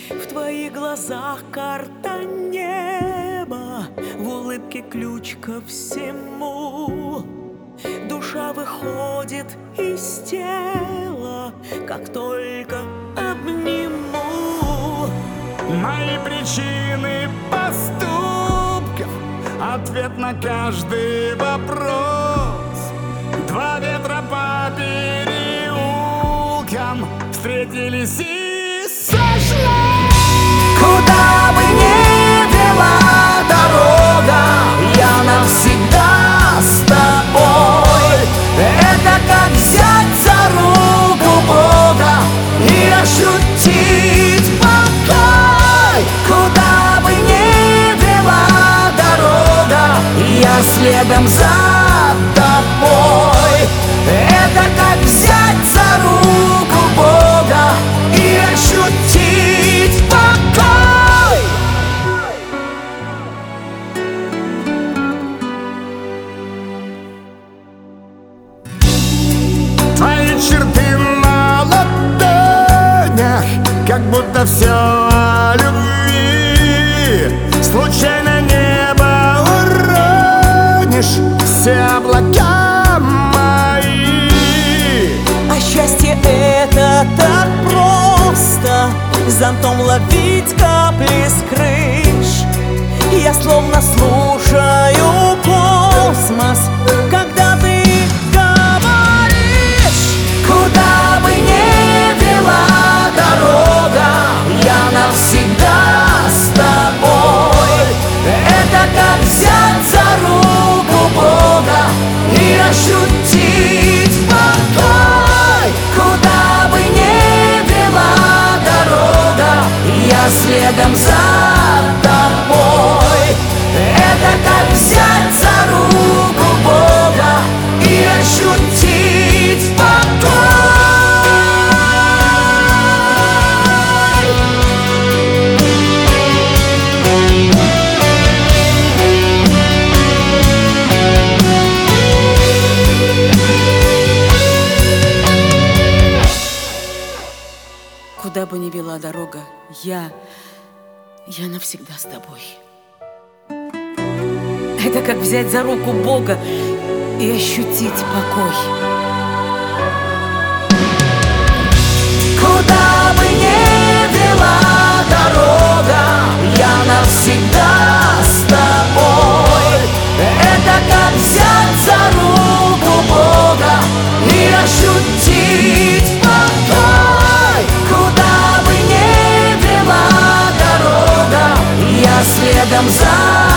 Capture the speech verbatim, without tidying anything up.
В твоих глазах карта неба, в улыбке ключ ко всему. Душа выходит из тела, как только обниму. Мои причины поступков, ответ на каждый вопрос. Два ветра по переулкам встретились и сошлись. Куда бы ни вела дорога, я навсегда с тобой. Это как взять за руку Бога и ощутить покой. Куда бы ни вела дорога, я следом за тобой. Это как взять за руку Бога и ощутить покой. Твои черты на ладонях, как будто все о любви. Случайно небо уронишь, все облака мои. А счастье это так просто, зонтом ловить капли с крыш. Я словно слушаю космос, когда ты говоришь. Куда бы ни вела дорога, я навсегда с тобой. Это как взять за руку Бога и ощутить покой. Куда бы ни вела дорога, я следом за тобой. Это как взять за руку Бога и ощутить покой. Куда бы ни вела дорога, я, я навсегда с тобой. Это как взять за руку Бога и ощутить покой. Куда бы ни вела дорога, я навсегда с тобой. Это как взять за руку Бога и ощутить покой. Куда бы ни вела дорога, я следом за